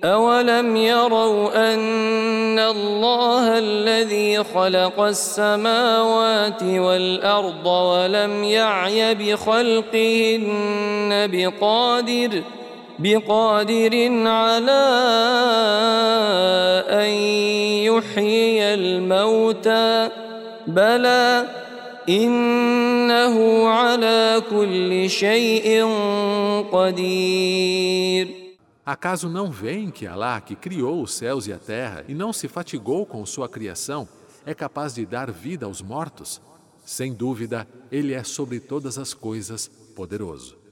أولم يروا أن الله الذي خلق السماوات والأرض ولم يعي بخلقهن بقادر على أن يحيي الموتى بلى إنه على كل شيء قدير. Acaso não veem que Alá, que criou os céus e a terra e não se fatigou com sua criação, é capaz de dar vida aos mortos? Sem dúvida, Ele é sobre todas as coisas poderoso.